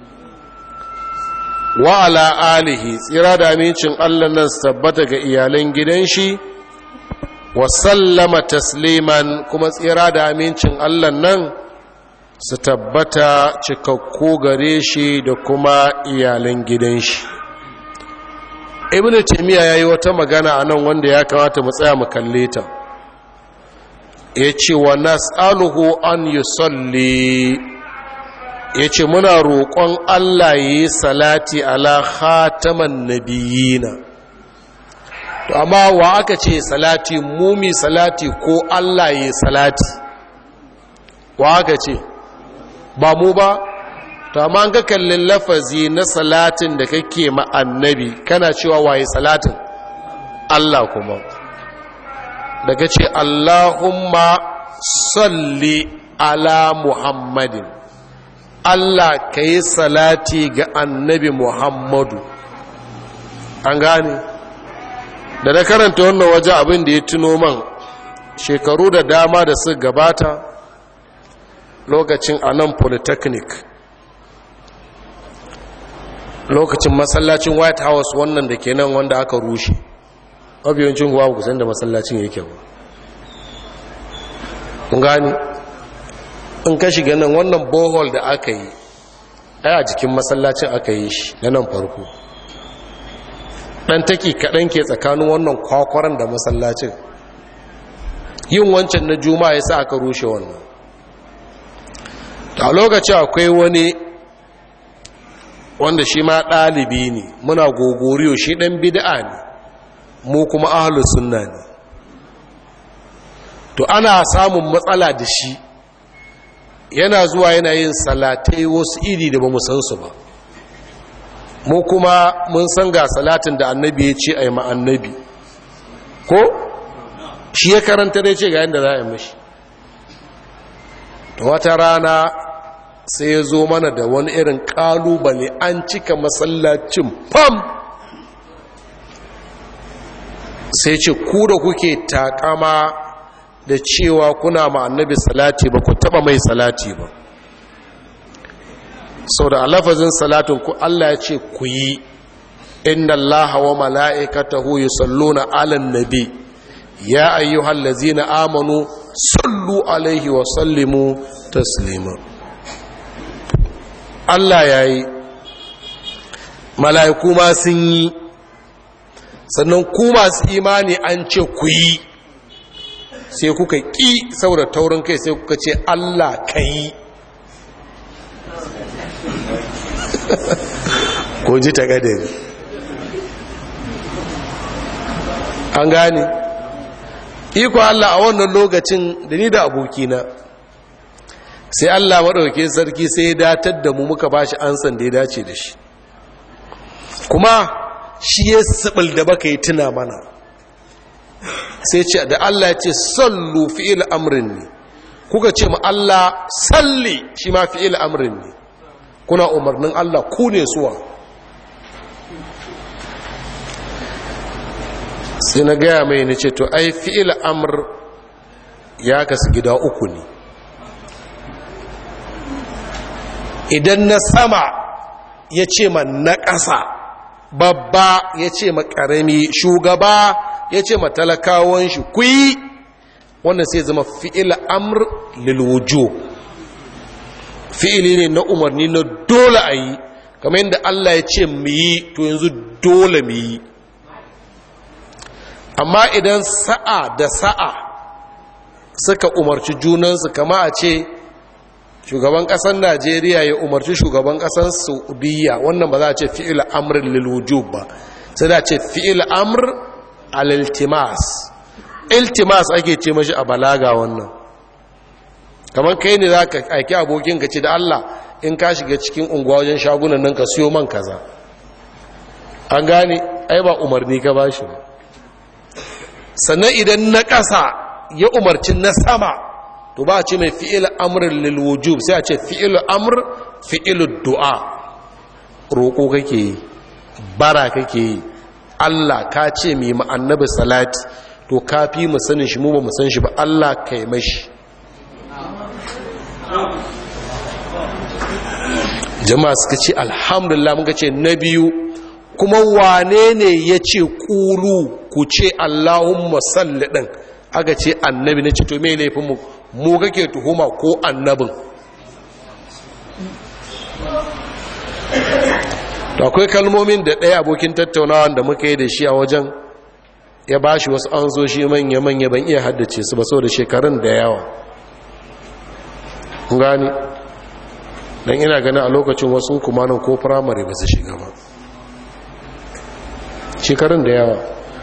Wa ala alihi, tsira da amincin Allah nan tabbata ga iyalan gidan shi, wa sallama tasliman, kuma tsira da amincin Allah nan su tabbata cikakku gare shi da kuma iyalan gidan shi. Ibn Taymiyyah yayi wata magana anan wanda ya kamata mu tsaya mu kalle ta. Yace wa nas'aluhu an yusalli, ya ce muna roƙon Allah ya yi salati ala khataman nabiyina. To amma wa aka ce salati, mumi salati ko Allah ya yi salati? Wa aka ce ba mu ba? To amma an ga kallin lafazi na salatin da kake ma annabi, kana cewa waye salatin? Allah. Kuma daga ce Allahumma salli ala Muhammadin, Allah ka yi salati ga annabi Muhammadu. An gane? Da na karanta wannan waje abin da ya tuno man shekaru da dama da suka gabata, lokacin anan polytechnic, lokacin masallacin White House wannan da ke nan wanda aka rushe. Mabiyancin kuwa ku san da masallacin yake ba. Kun gane? In ka shiga nan wannan bohol da aka yi, a jikin masallacin aka yi shi na nan farko. ɗan take kaɗan ke tsakanin wannan kwakwaran da masallacin. Yin wancan na juma'a ya sa aka rushe wannan. a lokacin akwai wani wanda shi ma ɗalibi ne, muna gogoriyo, shi ɗan bid'a ne, mu kuma ahlus sunna ne. To ana samun matsala da shi, yana zuwa yana yin salatai wasu iri da ba mu san su ba. Mu kuma mun san ga salatin da annabi ya ce a yi ma'annabi, ko shi ya karanta dai ce ga yadda za a yi mashi. Da wata rana sai ya zo mana da wani irin kalubale, an cika masallacin fam, sai ce ku da kuke takama da cewa kuna ma annabi salati ba ku taba mai salati ba. sau da alafazin salatin ku Allah ya ce ku yi, inna allaha wa mala'ikatahu yusalluna alan nabi ya ayyuhal ladzina amanu sallu alaihi wa sallimu taslima. Allah yayi, mala'iku ma sun yi, sannan ku masu imani an ce ku yi, sai kuka ƙi saboda taurin kai sai kuka ce Allah ka yi. Ko ji ta gadari an gane iko Allah a wannan lokacin da ni da abokina sai Allah maɗauke sarki sai ya datar da mu muka bashi ansan da ya dace da shi, kuma shi ya saɓal da baka yi tuna mana sai ce da Allah ya ce sallu fi'il amrin ne, kuka ce ma Allah salli, shi ma fi'il amrin ne, kuna umarnin Allah ku ne suwa. sai na gaya mai na ce to ai fi'il amr ya kasu gida uku ne, idan na sama ya ce ma na ƙasa, babba ya ce ma ƙarami, shugaba ya ce ma talakawan shi ku yi, wannan sai zama fi'il amr lilwujo, fi'ili ne na umarni na dole a yi, kamar yadda Allah ya ce mu yi to yanzu dole mu yi. Amma idan sa'a da sa'a suka umarci junansu, kama a ce shugaban ƙasar Najeriya ya umarci shugaban ƙasar Saudiya, wannan ba za a ce fi'il amr lil wujub ba, sai da ce fi'il amr al iltimas. Iltimas ake ce mashi a balaga wannan. Kamar kai ne za ka aiki abokin ka ce da Allah in ka shiga cikin unguwa wajen shagunan nan ka siyo man kaza. An gane ai ba umarni ka ba shi ba. Sannan idan na ƙasa ya umarci na sama, to ba a ce mai fi'il amrin lil wujub, sai a ce fi'il amr fi'il du'a. Roƙo kake yi, bara kake yi, Allah ka ce mai annabi salati, to ka fi mu sanin shi, mu ba mu san shi ba, Allah kai mashi. Jama'a suka ce alhamdulillah, muka ce na biyu, kuma wane ne ya ce ƙulu ku ce Allahumma salli ɗin, aka ce annabi, na ce to mai laifin mu kake tuhuma ko annabin? to akwai kalmomin da ɗaya abokin tattaunawa da muka yi da shi a wajen ya ba shi wasu an zo shi manya-manya ban iya haddace su ba saboda shekarun da yawa gani don ina gani a lokacin wasu kumanin ko firamare ba su shiga ba, shekarun da yawa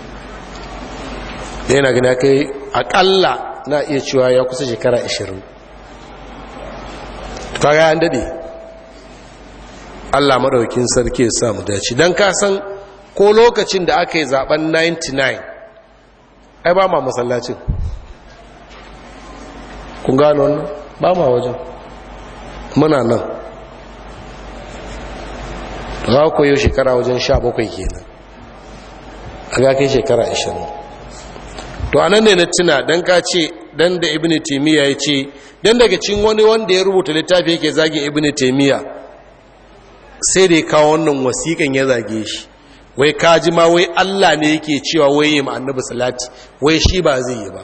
da yana gani kai akalla na iya cewa ya kusa shekara 20. kaga an dade. Allah madaukin sarki ya samu dace, dan ka san ko lokacin da aka yi zaben 99 ai ba ma masallacin, kun gano wannan, ba ma wajen, muna nan za ku yi shekara wajen 17 kenan, a ga kai shekara 20. to anan ne na tuna dan ka ce dan da ibnu taymiya ya ce, dan daga cikin wani wanda ya rubuta littafi yake zagin ibnu taymiya, sai da ya kawo wannan wasiƙan ya zage shi, wai kaji ma wai Allah ne yake cewa wai yi ma annabi salati, wai shi ba zai yi ba.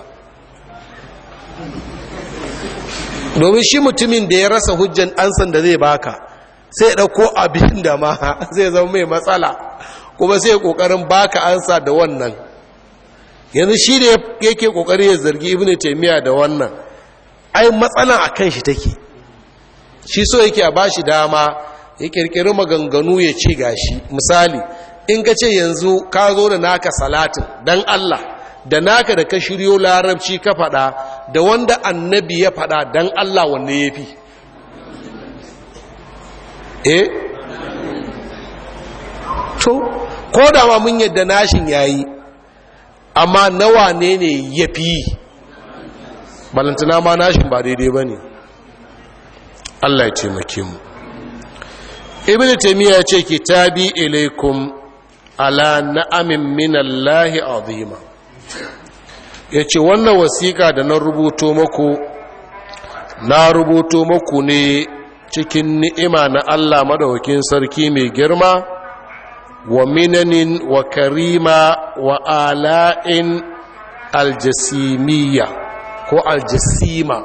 domin shi mutumin da ya rasa hujjan ansan da zai baka, sai ya ɗauko abin da ma zai zama mai matsala, kuma sai ya ƙoƙarin baka ansa da wannan. yanzu shi da yake ƙoƙari ya zargi ibn taymiya da wannan, ai matsalan a kan shi take, shi so yake a bashi dama ya ƙirƙiri maganganu ya ce gashi. Misali, in ka ce yanzu ka zo da naka salatin dan Allah, da naka da ka shiryo larabci ka faɗa, da wanda annabi ya faɗa dan Allah, wanne ya fi? To ko da ma mun yadda nashin yayi, amma nawa ne ya fi? balantana ma nashin ba daidai ba ne. Allah ya taimake mu. Ibn Taymiyyah ce kitabi ilaikum ala na'amin minallahi azima, yace wannan wasiƙa da na rubuto muku ne cikin ni'ima na Allah madaukakin sarki mai girma, wa minanin wa karima wa ala'in aljasimiyya ko aljasima,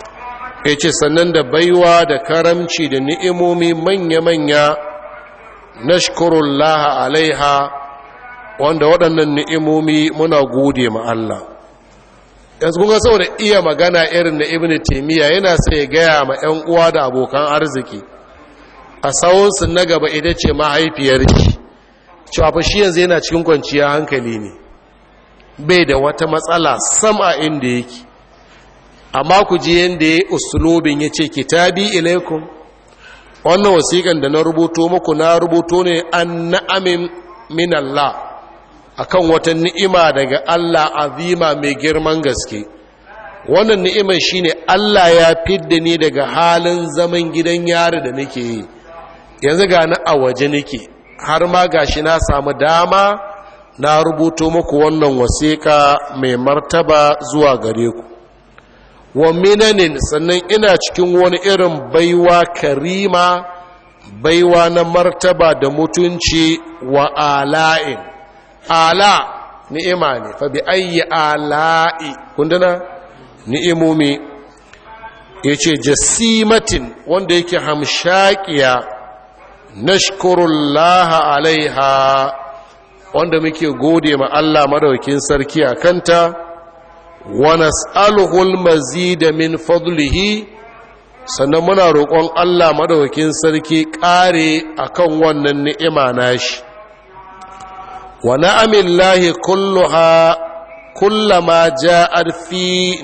ya ce sannan da baiwa da karamci da ni'imomi manya-manya nashkurullaha alaiha, wanda waɗannan ni'imomi muna gode ma Allah. Yanzu kun ga saboda iya magana irin na Ibn Taymiyyah yana sai gaya ma 'yan uwa da abokan arziki a sawunsu na gaba ita ce mahaifiyar shi, cewa fa shi yanzu yana cikin kwanciyar hankali ne, bai da wata matsala sam a inda yake. Amma ku ji yanda ya usulobin ya ce kitabi ilaikum, wannan wasiƙan da na rubuto muku na rubuto ne an na'amin min Allah, akan wata ni'ima daga Allah azima mai girman gaske. Wannan ni'imar shine Allah ya fidda ni daga halin zaman gidan yari da nake yi, yanzu ga na a waje nake, har ma gashi na samu dama na rubuto muku wannan wasiƙa mai martaba zuwa gare ku. Wa minanin, sannan ina cikin wani irin baiwa karima, baiwa na martaba da mutunci, wa ala'in. Ala ni'ima ne, fa bi ayyi ala'i kundana ni'imomi. Yace jasimatin, wanda yake hamshaqiya, nashkurullaha alaiha, wanda muke gode ma Allah madaukakin sarki akanta. Wa nas'aluhul mazida min fadlihi, sannan muna roƙon Allah madaukakin sarki ƙare akan wannan ni'ima nashi. Wa na'amillahi kulluha kullama ja'at fi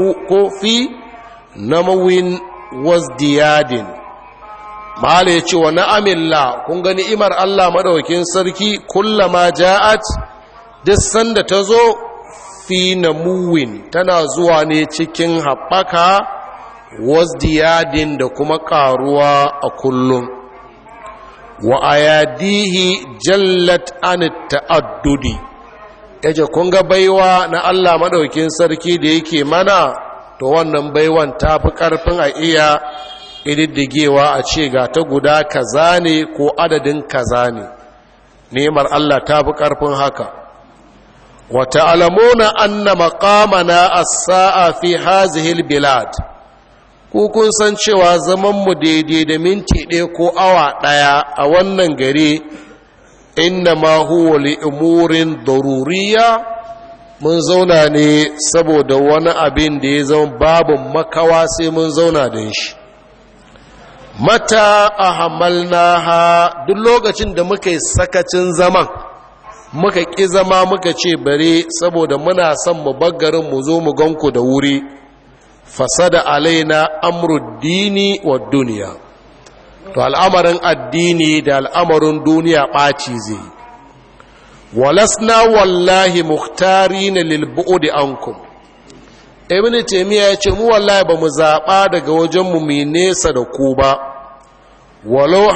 namawin wasdiyadin. Mala yace wa na'amillah, kun ga ni'imar Allah madaukakin sarki kullama ja'at, duk sanda ta zo fi namuwin, tana zuwa ne cikin haɓaka, wasdiyadin da kuma ƙaruwa a kullum. Wa ayadihi jallat an ta'addudi, yace kun ga baiwa na Allah madaukin sarki da yake mana, to wannan baiwan ta fi ƙarfin a iya ƙididdigewa a ce ga ta guda kaza ne ko adadin kaza ne. Nemar Allah ta fi ƙarfin haka. وتعلمون أن مقامنا الساعة في هذه البلاد kun san cewa zamanmu daidai da minti ɗaya ko awa ɗaya a wannan gari, inna ma huwa li umurin daruriya, mun zauna ne saboda wani abin da ya zama babu makawa sai mun zauna da shi. Mata ahamalnaha, duk lokacin da muka yi sakacin zaman, muka ƙi zama muka ce bare saboda muna son mu baggarin mu zo mu ganku da wuri, fasada alaina amruddini wa duniya, to al'amarin addini da al'amarin duniya ɓaci zai. Walasna wallahi muhtarina lil bu'di ankum, Ibn Taymiyyah ya ce mu wallahi ba mu zaɓa daga wajen mu mai nesa da ku ba. Walau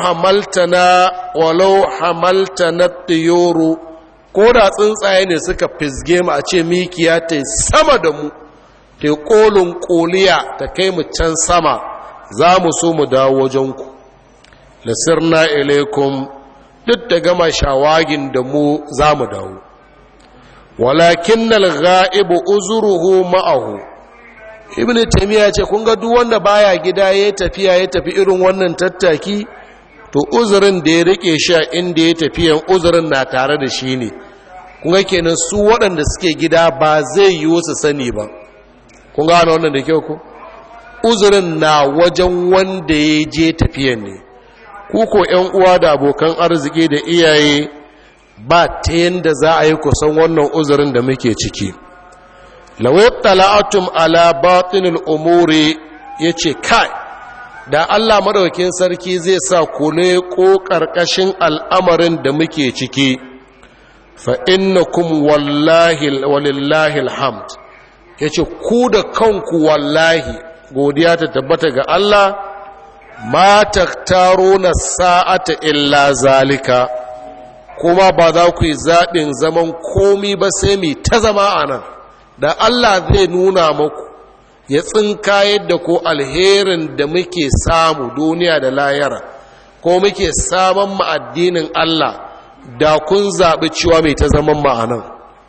hamaltana tiyuru, ko da tsuntsaye ne suka fisge mu a ce mikiya ta sama da mu, ta kolin koliya ta kai mu can sama, za mu so mu dawo wajenku. Lasirna ilaikum, duk da gama shawagin da mu za mu dawo. Walakin al-gha'ibu uzuruhu ma'ahu. Ibn Taymiyyah ce kun ga duk wanda baya gida ya tafi irin wannan tattaki, to uzurin da ya rike shi inda ya tafiyan uzurin na tare da shi ne. Kun ga kenan su waɗanda suke gida ba zai yi su sani ba. Kun ga wannan da kyau ko? Uzurin na wajen wanda ya je tafiyan ne. Ku ko ƴan uwa da abokan arziki da iyaye, ba ta yanda za a yi kusan wannan uzurin da muke ciki. Lawai tala'atum ala batinul umuri, yace kai da Allah madaukakin sarki zai sa ku ne ko karkashin al'amarin da muke ciki, fa innakum wallahi walillahi alhamd, yace ku da kanku wallahi godiya ta tabbata ga Allah, ma taktaruna sa'ata illa zalika, kuma ba za ku yi zaɓin zaman komi ba sai mai ta zama a nan. Da Allah zai nuna muku, ya tsinka yadda ko alherin da muke samu duniya da layara, ko muke saman ma'addinin Allah, da kun zaɓi cewa mai ta zaman ma'anan.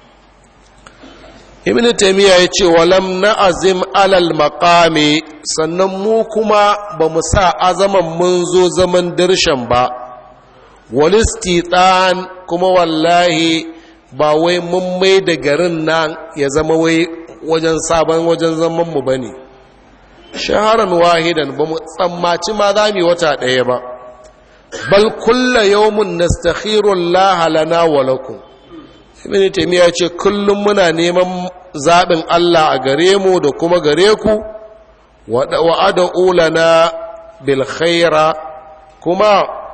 Ibn Taymiyyah ya ce, walam na'azim alal maqami, sannan mu kuma ba mu sa azaman mun zo zaman dirshan ba, walistitan kuma wallahi ba wai mun mai da garin nan ya zama wai wajen sabon wajen zaman mu bane shaharan wahidan ba mu tsammaci ma za mu wata ɗaya ba bal kulla yawmun nastakhiru Allah lana wa lakum ibn taymiya ce kullum muna neman zabin Allah a gare mu da kuma gare ku wa ad'u lana bil khaira kuma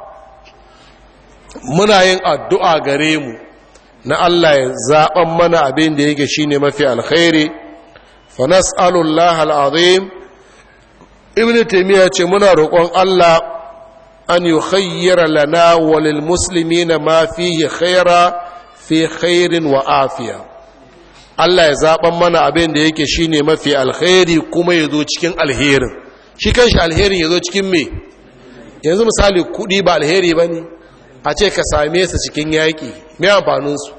muna yin addu'a gare mu na Allah ya zaban mana abin da yake shine mafi alkhairi fa nas'alullaha alazim ibn taymiya ce muna roƙon Allah an yukhayyira lana wa lil muslimina ma fihi khaira fi khairin wa afiya Allah ya zaban mana abin da yake shine mafi alkhairi kuma yazo cikin alherin shi kanshi alherin yazo cikin me yanzu misali kudi ba alheri bane a ce ka same su cikin yaki me amfanin su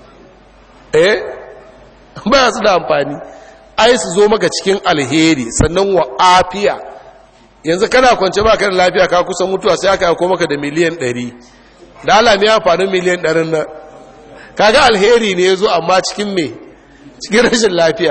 ba su da amfani ai su zo maka cikin alheri sannan wa afiya yanzu kana kwance ba ka da lafiya ka kusa mutuwa sai aka yako maka da miliyan 100 da Allah me amfanin miliyan 100 nan kaga alheri ne yazo amma cikin me cikin rashin lafiya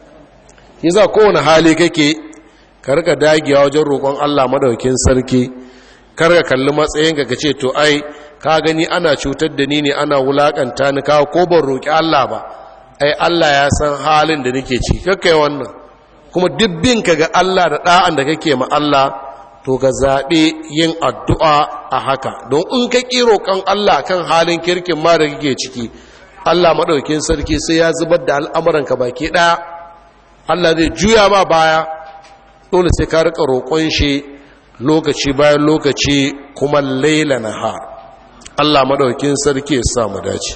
yasa kowane hali kake ka rika dagiya wajen roƙon Allah madaukakin sarki kar ka kalli matsayinka ka ce to ai ka gani ana cutar da ni ne ana wulakanta ni ka ko ban roƙi Allah ba ai Allah ya san halin da nake ci kakkai wannan kuma dubbin ka ga Allah da da'an da kake ma Allah to ka zabe yin addu'a a haka don in ka ki roƙon Allah kan halin kirkin ma da kake ciki Allah madaukakin sarki sai ya zubar da al'amuranka baki ɗaya Allah zai juya ma baya dole sai ka rika roƙon shi lokaci bayan lokaci kuma laila nahar Allah madaukakin sarki ya sa mu dace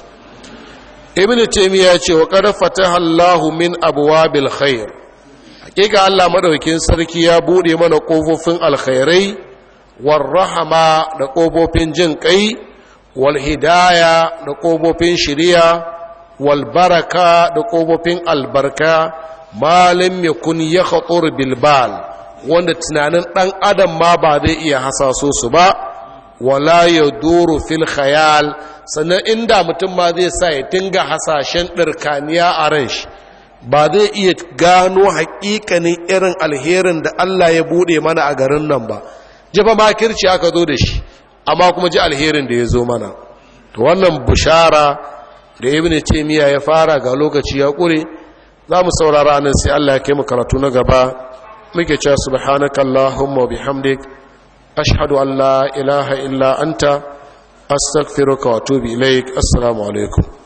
ibn taymiya ce wa qad fataha Allahu min abwabil khair hakika Allah madaukakin sarki ya bude mana kofofin alkhairai war rahama da kofofin jin kai wal hidaya da kofofin shiriya wal baraka da kofofin albarka malam yakun yakhatur bil bal wanda tunanin dan adam ma ba zai iya hasaso su ba wala yaduru fil khayal sannan inda mutum ma zai sa ya dinga hasashen dirkaniya a ran shi ba zai iya gano haƙiƙanin irin alherin da Allah ya bude mana a garin nan ba jifa makirci aka zo da shi amma kuma ji alherin da ya zo mana to wannan bushara da ibn taymiya ya fara ga lokaci ya kure za mu saurara nan sai Allah ya kai mu karatu na gaba muke cewa subhanaka allahumma bihamdik ashhadu an la ilaha illa anta astaghfiruka wa atubu ilaik assalamu alaikum